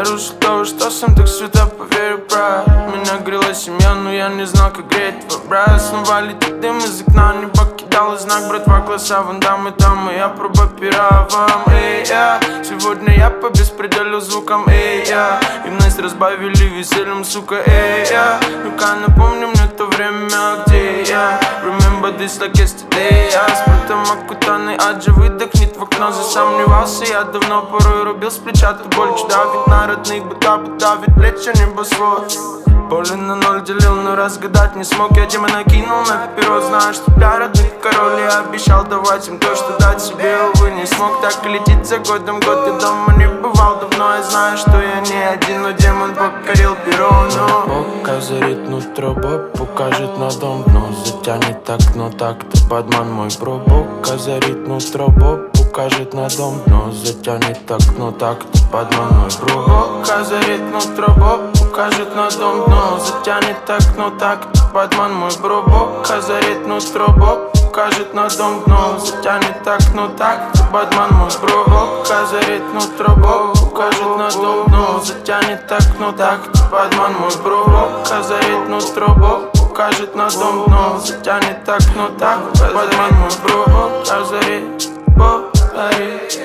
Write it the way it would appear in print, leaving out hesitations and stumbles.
Нарушил то, что сам так сюда поверил, брат. Меня грела семья, но я не знал, как греть твой брат. Снова летит дым из окна, небо кидало знак, братва, класса Ван Дамм. И там моя проба пера вам, эй, я. Сегодня я по беспределу звуком, эй, я. И вновь разбавили весельем, сука, эй, я. Ну-ка напомни мне то время, где я. Remember this like yesterday. Я с братом окутанный аджи, выдохнет в окно. Засомневался я давно, порой рубил с плеча. Ты боль давит на родных, будто бы давит плечи небосвод. Боли на ноль делил, но разгадать не смог. Я демона накинул на перо, знаю, что для родных король. Я обещал давать им то, что дать себе, увы, не смог. Так и летит за годом год, я дома не бывал давно. Я знаю, что я не один, но демон покорил перо, но Бог озарит нутро, Бог покажет на дом дно. Затянет окно, так ты подман мой бро. Бог озарит нутро, Бог покажет на дом дно. Затянет окно, так ты подман мой бро. Бог озарит нутро, Бог покажет на дом дно. Затянет окно, так ты подман мой бро. Бог озарит нутро, Бог покажет на дом дно. Затянет окно, так ты подман мой бро. Бог озарит нутро, Бог покажет на дом дно. Затянет окно, так ты подман мой бро. Бог озарит нутро, Бог покажет на дом дно. Затянет окно, так ты подман мой бро. Бог озарит, Бог озарит.